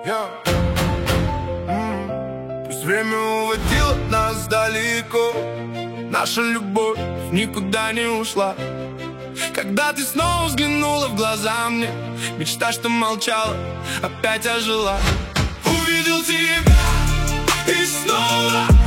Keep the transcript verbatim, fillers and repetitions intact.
Yeah. Mm. Пусть время уводило нас далеко, наша любовь никуда не ушла. Когда ты снова взглянула в глаза мне, мечта, что молчала, опять ожила. Увидел тебя и снова